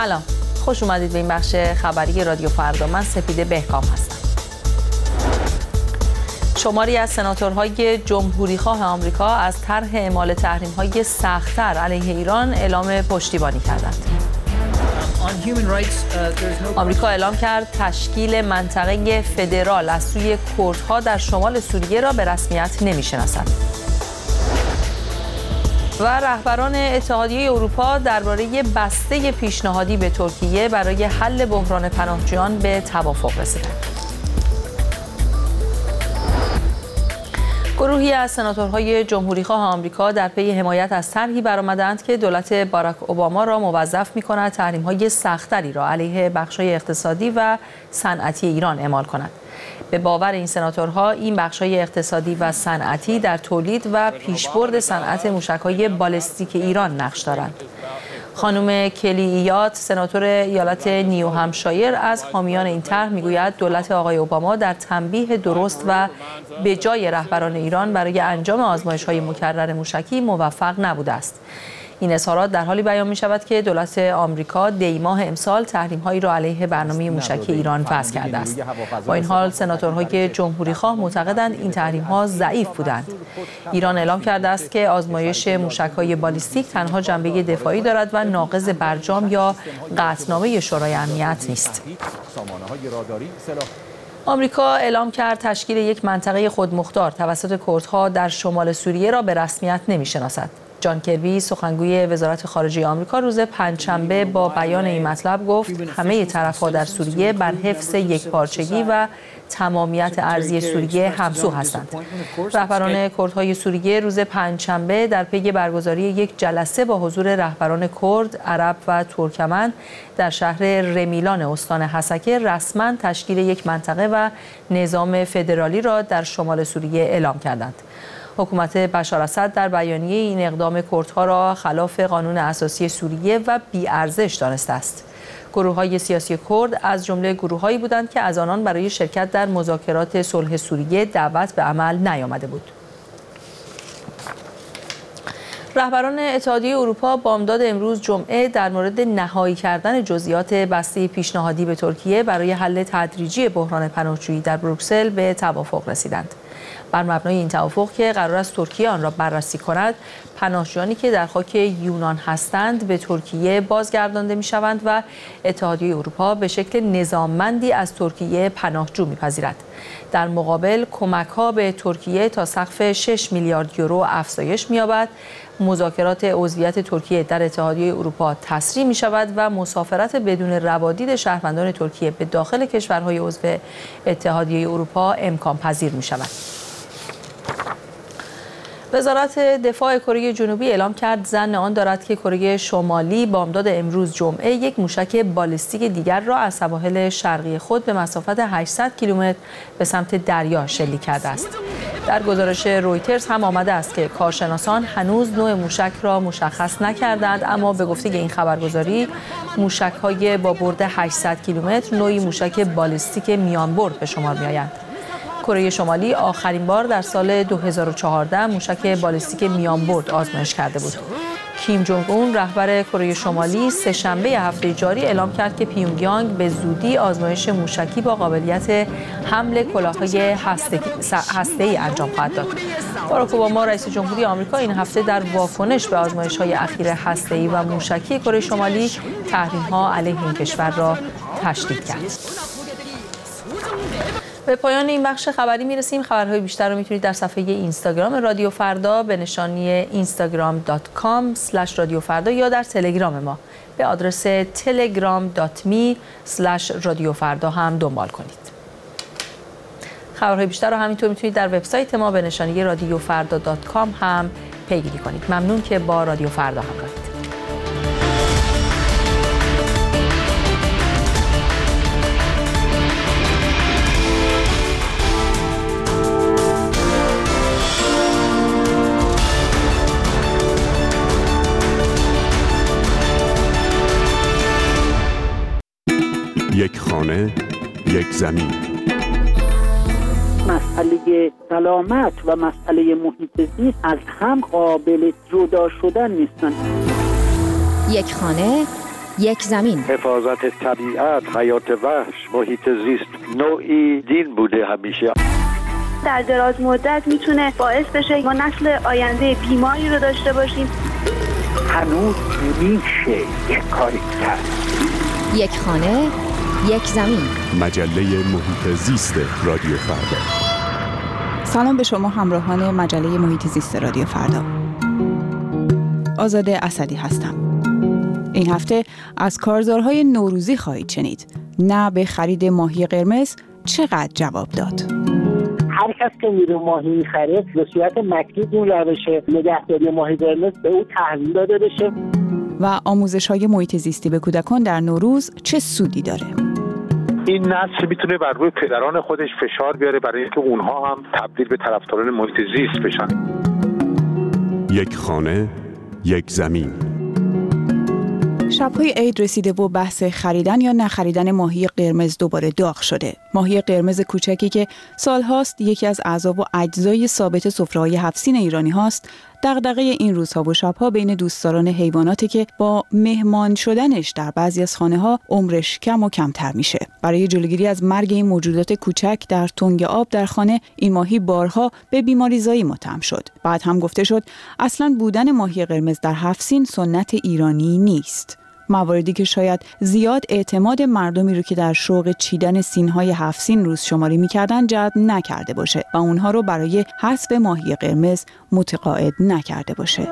سلام، خوش اومدید به این بخش خبری رادیو فردا. من سپیده بهکام هستم. شماری از سناتورهای جمهوریخواه آمریکا از طرح اعمال تحریم‌های سخت‌تر علیه ایران اعلام پشتیبانی کردند. آمریکا اعلام کرد تشکیل منطقه فدرال از سوی کردها در شمال سوریه را به رسمیت نمی‌شناسد. و رهبران اتحادیه اروپا درباره بسته پیشنهادی به ترکیه برای حل بحران پناهجویان به توافق رسیدند. گروهی از سناتورهای جمهوریخواه آمریکا در پی حمایت از طرحی برآمدند که دولت باراک اوباما را موظف می‌کند تحریم‌های سخت‌تری را علیه بخش‌های اقتصادی و صنعتی ایران اعمال کند. به باور این سناتورها این بخش‌های اقتصادی و صنعتی در تولید و پیشبرد صنعت موشک‌های بالستیک ایران نقش دارند. خانم کلی ایات، سناتور ایالت نیو همشایر، از حامیان این طرح میگوید دولت آقای اوباما در تنبیه درست و به جای رهبران ایران برای انجام آزمایش‌های مکرر موشکی موفق نبوده است. این اظهارات در حالی بیان می شود که دولت آمریکا دی ماه امسال تحریم‌هایی را علیه برنامه موشکی ایران وضع کرده است. با این حال سناتورهای جمهوریخواه معتقدند این تحریم‌ها ضعیف بودند. ایران اعلام کرده است که آزمایش موشک‌های بالستیک تنها جنبه دفاعی دارد و ناقض برجام یا قطعنامه شورای امنیت نیست. آمریکا اعلام کرد تشکیل یک منطقه خودمختار توسط کردها در شمال سوریه را به رسمیت نمی‌شناسد. جان کربی، سخنگوی وزارت خارجه آمریکا، روز پنجشنبه با بیان این مطلب گفت همه طرف‌ها در سوریه بر حفظ یکپارچگی و تمامیت ارضی سوریه همسو هستند. رهبران کردهای سوریه روز پنجشنبه در پی برگزاری یک جلسه با حضور رهبران کرد، عرب و ترکمن در شهر رمیلان استان حسکه رسما تشکیل یک منطقه و نظام فدرالی را در شمال سوریه اعلام کردند. حکومت بشار اسد در بیانیه این اقدام کردها را خلاف قانون اساسی سوریه و بی‌ارزش دانسته است. گروه‌های سیاسی کرد از جمله گروه‌هایی بودند که از آنان برای شرکت در مذاکرات صلح سوریه دعوت به عمل نیامده بود. رهبران اتحادیه اروپا بامداد امروز جمعه در مورد نهایی کردن جزئیات بسته پیشنهادی به ترکیه برای حل تدریجی بحران پناهجویی در بروکسل به توافق رسیدند. بر مبنای این توافق که قرار است ترکیه آن را بررسی کند، پناهجویانی که در خاک یونان هستند به ترکیه بازگردانده می‌شوند و اتحادیه اروپا به شکل نظاممندی از ترکیه پناهجو می‌پذیرد. در مقابل کمک‌ها به ترکیه تا سقف 6 میلیارد یورو افزایش می‌یابد. مذاکرات عضویت ترکیه در اتحادیه اروپا تسریع می‌شود و مسافرت بدون روادید شهروندان ترکیه به داخل کشورهای عضو اتحادیه اروپا امکان پذیر می‌شود. وزارت دفاع کره جنوبی اعلام کرد ظن آن دارد که کره شمالی بامداد امروز جمعه یک موشک بالستیک دیگر را از سواحل شرقی خود به مسافت 800 کیلومتر به سمت دریا شلیک کرده است. در گزارش رویترز هم آمده است که کارشناسان هنوز نوع موشک را مشخص نکردند، اما به گفته این خبرگزاری موشک‌های با برد 800 کیلومتر نوعی موشک بالستیک میانبرد به شمار می‌آیند. کره شمالی آخرین بار در سال 2014 موشک بالستیک میانبرد آزمایش کرده بود. کیم جونگ اون، رهبر کره شمالی، سه‌شنبه هفته جاری اعلام کرد که پیونگیانگ به زودی آزمایش موشکی با قابلیت حمل کلاه‌های هسته‌ای انجام خواهد داد. باراک اوباما رئیس جمهوری آمریکا این هفته در واکنش به آزمایش‌های اخیر هسته‌ای و موشکی کره شمالی تحریم‌ها علیه این کشور را تشدید کرد. به پایان این بخش خبری میرسیم. خبرهای بیشتر رو میتونید در صفحه اینستاگرام رادیو فردا به نشانی instagram.com/رادیوفردا یا در تلگرام ما به آدرس telegram.me/رادیوفردا هم دنبال کنید. خبرهای بیشتر رو همینطور میتونید در وبسایت ما به نشانی radiofarda.com هم پیگیری کنید. ممنون که با رادیو فردا همراهید. یک خانه، یک زمین. مسئله سلامت و مسئله محیط زیست از هم قابل جدا شدن نیستن. یک خانه، یک زمین. حفاظت طبیعت، حیات وحش، محیط زیست نوعی دین بوده همیشه. در دراز مدت میتونه باعث بشه ما نسل آینده بیماری رو داشته باشیم. هنوز میشه یک کاری کرد. یک خانه، یک زمین. مجله محیط زیست رادیو فردا. سلام به شما همراهان مجله محیط زیست رادیو فردا. آزاده اسدی هستم. این هفته از کارزارهای نوروزی خواهید شنید. نه به خرید ماهی قرمز چقدر جواب داد؟ هر کس که میره ماهی میخره به صورت مکتوب اون روش نگهداری ماهی قرمز به او تحویل داده بشه. و آموزش‌های محیط زیستی به کودکان در نوروز چه سودی داره؟ این نسل میتونه بر روی پدران خودش فشار بیاره برای اینکه اونها هم تبدیل به طرفداران محیط زیست بشن. یک خانه، یک زمین. شب‌های عید رسیده و بحث خریدن یا نخریدن ماهی قرمز دوباره داغ شده. ماهی قرمز کوچکی که سالهاست یکی از اعضا و اجزای ثابت سفره‌های هفسین ایرانی هاست، دغدغه این روزها و شب‌ها بین دوستداران حیواناتی که با مهمان شدنش در بعضی از خانه‌ها عمرش کم و کمتر میشه. برای جلوگیری از مرگ این موجودات کوچک در تنگ آب در خانه، این ماهی بارها به بیماریزایی متهم شد. بعد هم گفته شد اصلاً بودن ماهی قرمز در هفسین سنت ایرانی نیست. مواردی که شاید زیاد اعتماد مردمی رو که در شوق چیدن سینهای هفسین روز شماری می‌کردن جلب نکرده باشه و اونها رو برای حذف ماهی قرمز متقاعد نکرده باشه.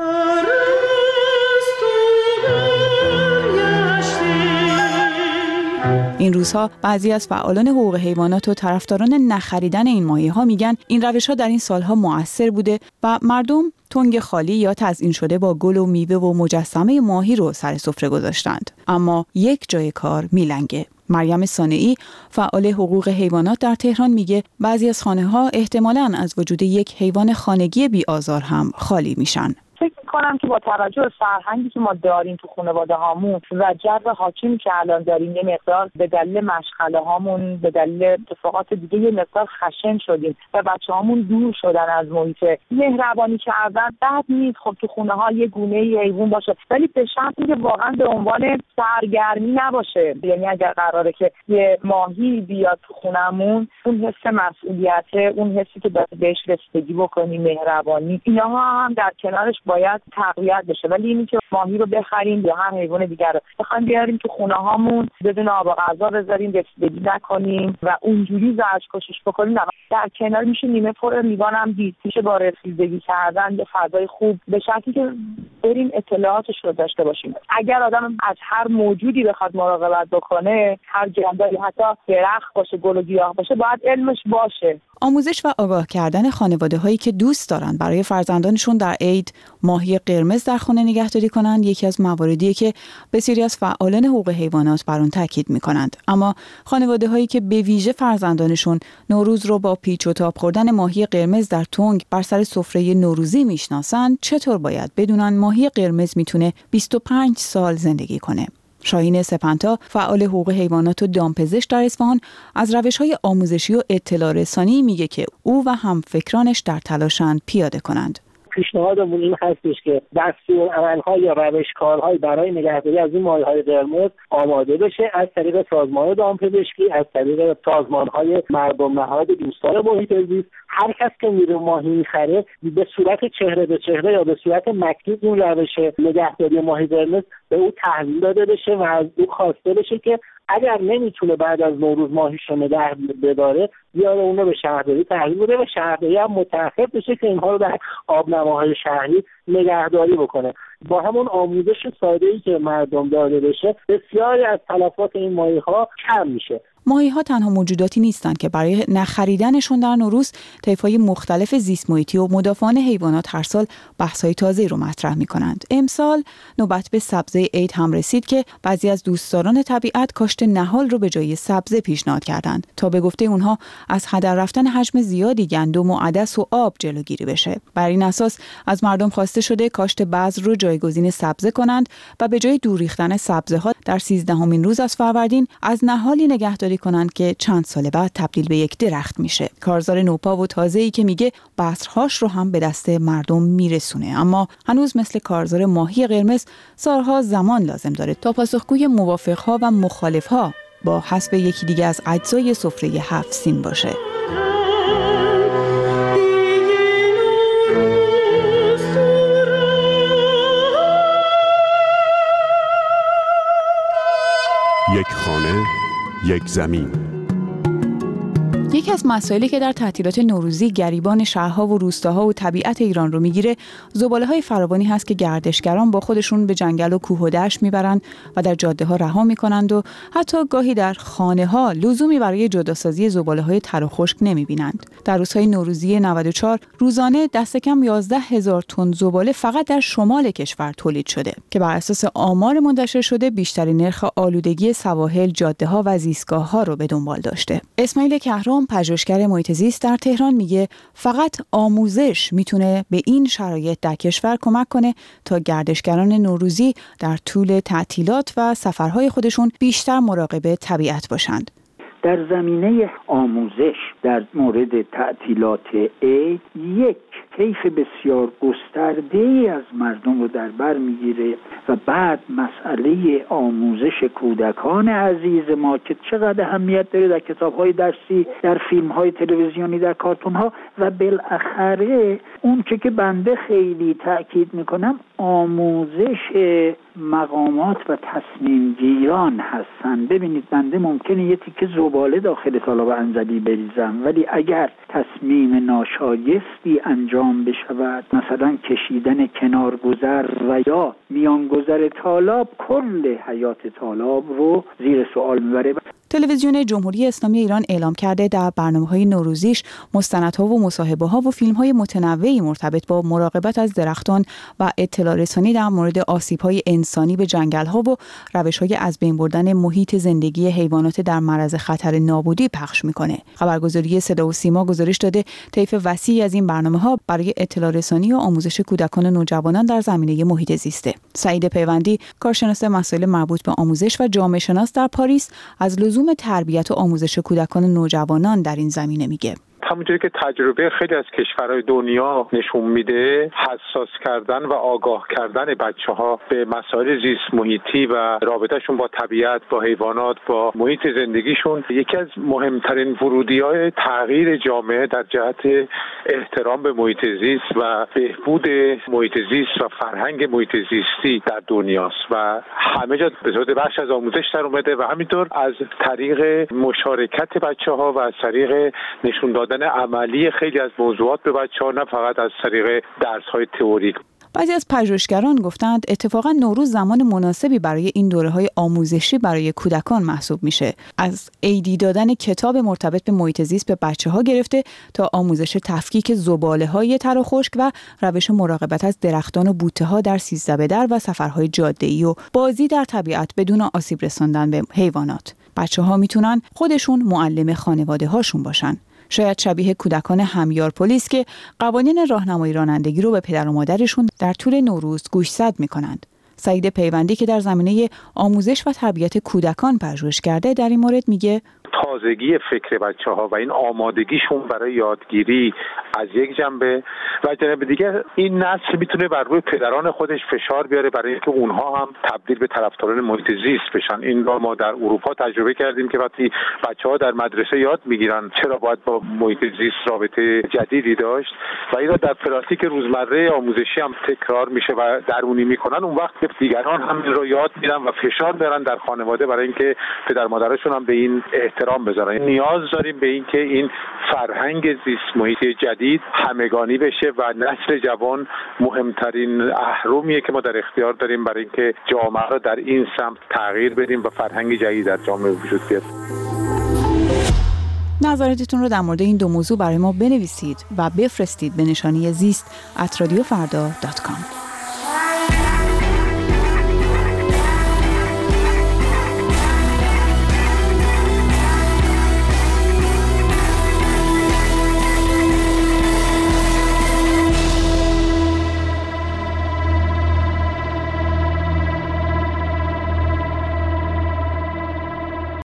این روزها بعضی از فعالان حقوق حیوانات و طرفداران نخریدن این ماهی‌ها میگن این روش‌ها در این سالها مؤثر بوده و مردم تنگ خالی یا تزیین شده با گل و میوه و مجسمه ماهی رو سر سفره گذاشتند. اما یک جای کار میلنگه. مریم صانعی فعال حقوق حیوانات در تهران میگه بعضی از خانه‌ها احتمالاً از وجود یک حیوان خانگی بی‌آزار هم خالی میشن. فکر می‌کنم که با توجه به فرهنگی که ما داریم تو خانواده هامون و جو حاکمی که الان داریم، یه مقدار به دلیل مشغله هامون، به دلیل اتفاقات دیگه یه مقدار خشن شدیم و بچه‌هامون دور شدن از محیط مهربانی کردن. بد نیست خب تو خونه ها یه گونه حیوان باشه، ولی به شرطی که واقعا به عنوان سرگرمی نباشه. یعنی اگر قراره که یه ماهی بیاد تو خونمون، اون حس مسئولیت، اون حسی که باید بهش رسیدگی بکنیم، مهربانی، اینها هم در کنارش باید تقویت بشه. ولی اینی که ماهی رو بخریم یا هر حیوان دیگر رو بخوایم بیاریم تو خونه هامون بدون آب و غذا بذاریم، رسیدگی نکنیم و اونجوری زرش کشش بکنیم، در کنار میشه نیمه پر لیوان هم دید. میشه با رسیدگی کردن به فضای خوب، به شرطی که بریم اطلاعاتش رو داشته باشیم. اگر آدم از هر موجودی بخواد مراقبت بکنه، هر جانداری، حتی درخت باشه، گل و گیاه باشه، باید علمش باشه. آموزش و آگاه کردن خانواده‌هایی که دوست دارن برای فرزندانشون در عید ماهی قرمز در خانه نگهداری کنند یکی از مواردیه که بسیاری از فعالان حقوق حیوانات بر اون تاکید می‌کنند. اما خانواده‌هایی که به ویژه فرزندانشون نوروز رو با پیچ و تاب خوردن ماهی قرمز در تنگ بر سر سفره نوروزی میشناسن، چطور باید بدونن ماهی قرمز میتونه 25 سال زندگی کنه؟ شاهین سپنتا فعال حقوق حیوانات و دامپزشک در اصفهان از روش‌های آموزشی و اطلاع رسانی میگه که او و همفکرانش در تلاشند پیاده کنند. پیشنهادمون این هستش که دستورالعمل‌ها یا روش‌کارهای برای نگهداری از این ماهی‌های قرمز آماده بشه از طریق سازمان دامپزشکی، از طریق سازمان‌های مردم نهاد دوستان محیط زیست. هر کس که میره ماهی میخره به صورت چهره به چهره یا به صورت مکتوب اون روش نگهداری ماهی قرمز به او تحویل داده بشه و از او خواسته بشه که اگر نمیتونه بعد از نوروز ماهیشو نگه بداره بیاره اونو به شهرداری تحویل بده و شهرداری هم متعهد بشه که اینها رو در آبنماهای شهری نگهداری بکنه. با همون آموزش ساده‌ای که مردم داده بشه بسیاری از تلفات این ماهی‌ها کم میشه. ماهی‌ها تنها موجوداتی نیستند که برای نخریدنشون در نوروز طیف‌های مختلف زیست محیطی و مدافعان حیوانات هر سال بحث‌های تازه‌ای رو مطرح می‌کنند. امسال نوبت به سبزه عید هم رسید که بعضی از دوستداران طبیعت کاشت نهال رو به جای سبزه پیشنهاد کردند تا به گفته اونها از هدر رفتن حجم زیادی گندم و عدس و آب جلوگیری بشه. بر این اساس از مردم خواسته شده کاشت بذر رو جایگزین سبزه کنند و به جای دور ریختن سبزه‌ها در 13مین روز از فروردین از نهالی نگهداری نگهداری کنند که چند سال بعد تبدیل به یک درخت میشه. کارزار نوپا و تازه‌ای که میگه بذرهاش رو هم به دست مردم میرسونه، اما هنوز مثل کارزار ماهی قرمز سالها زمان لازم داره تا پاسخگوی موافقها و مخالفها با حذف یکی دیگه از اجزای سفره 7 سین باشه. یک خانه، یک زمین. یکی از مسائلی که در تعطیلات نوروزی گریبان شهرها و روستاها و طبیعت ایران رو میگیره، زباله‌های فراوانی هست که گردشگران با خودشون به جنگل و کوه و دشت میبرند و در جاده‌ها رها میکنند و حتی گاهی در خانه‌ها لزومی برای جداسازی زباله‌های تر و خشک نمیبینند. در روزهای نوروزی 94 روزانه دست کم 11,000 تن زباله فقط در شمال کشور تولید شده که بر اساس آمار منتشر شده بیشترین نرخ آلودگی سواحل، جاده‌ها و زیستگاه‌ها رو به دنبال داشته. اسماعیل کهرام، پژوهشگر محیط زیست در تهران، میگه فقط آموزش میتونه به این شرایط در کشور کمک کنه تا گردشگران نوروزی در طول تعطیلات و سفرهای خودشون بیشتر مراقب طبیعت باشند. در زمینه آموزش در مورد تعطیلات عید یک طیف بسیار گسترده‌ای از مردم رو در بر میگیره و بعد مسئله آموزش کودکان عزیز ما که چقدر اهمیت داره در کتاب‌های درسی، در فیلم‌های تلویزیونی، در کارتون‌ها و بالاخره اون که بنده خیلی تأکید میکنم آموزش مقامات و تصمیم گیران هستن. ببینید بنده ممکنه یه تیکه زباله داخل تالاب انزلی بریزم، ولی اگر تصمیم ناشایستی انجام بشود، مثلا کشیدن کنارگذر و یا میانگذر تالاب، کل حیات تالاب رو زیر سوال میبره. تلویزیون جمهوری اسلامی ایران اعلام کرده در برنامه‌های نوروزیش مستندها و مصاحبه‌ها و فیلم‌های متنوعی مرتبط با مراقبت از درختان و اطلاع رسانی در مورد آسیب‌های انسانی به جنگل‌ها و روش‌های از بین بردن محیط زندگی حیوانات در معرض خطر نابودی پخش می‌کنه. خبرگزاری صدا و سیما گزارش داده طیف وسیعی از این برنامه‌ها برای اطلاع رسانی و آموزش کودکان و نوجوانان در زمینه محیط زیسته. سعید پیوندی، کارشناس مسائل مربوط به آموزش و جامعه شناس در پاریس، از لزوم تربیت و آموزش کودکان و نوجوانان در این زمینه میگه. همونجوری که تجربه خیلی از کشورهای دنیا نشون میده، حساس کردن و آگاه کردن بچه‌ها به مسائل زیست محیطی و رابطهشون با طبیعت، با حیوانات، با محیط زندگیشون یکی از مهمترین ورودی‌های تغییر جامعه در جهت احترام به محیط زیست و بهبود محیط زیست و فرهنگ محیط زیستی در دنیاست و همه جا به صورت بخش از آموزش در اومده و همینطور از طریق مشارکت بچه‌ها و از طریق نشون دادن عملی خیلی از موضوعات به بچه‌ها، نه فقط از طریق درس‌های تئوریک. بعضی از پژوهشگران گفتند اتفاقا نوروز زمان مناسبی برای این دوره‌های آموزشی برای کودکان محسوب میشه. از عیدی دادن کتاب مرتبط به محیط زیست به بچه‌ها گرفته تا آموزش تفکیک زباله‌های تر و خشک و روش مراقبت از درختان و بوته‌ها در 13 به در و سفرهای جاده‌ای و بازی در طبیعت بدون آسیب رساندن به حیوانات. بچه‌ها میتونن خودشون معلم خانواده‌هاشون باشن. شاید شبیه کودکان همیار پلیس که قوانین راهنمایی رانندگی رو به پدر و مادرشون در طول نوروز گوشزد می‌کنند. سعید پیوندی که در زمینه آموزش و تربیت کودکان پژوهش کرده در این مورد میگه تازگی فکر بچه‌ها و این آمادگیشون برای یادگیری از یک جنبه و جنبه دیگه این نسل میتونه بر روی پدران خودش فشار بیاره برای اینکه اونها هم تبدیل به طرفداران محیط زیست بشن. این رو ما در اروپا تجربه کردیم که وقتی بچه‌ها در مدرسه یاد میگیرن چرا باید با محیط زیست رابطه جدیدی داشت و این رو در پراتیک روزمره آموزشی هم تکرار میشه و درونی میکنن، اون وقت دیگران هم این رو یاد میگیرن و فشار میارن در خانواده برای اینکه پدر مادرشون هم به این احترام بذارن. نیاز داریم به این که این فرهنگ زیست محیطی جدید همگانی بشه و نسل جوان مهمترین اهرمیه که ما در اختیار داریم برای اینکه جامعه را در این سمت تغییر بدیم و فرهنگ جدید در جامعه وجود بیاد. نظراتتون رو در مورد این دو موضوع برای ما بنویسید و بفرستید به نشانی زیست@radiofarda.com.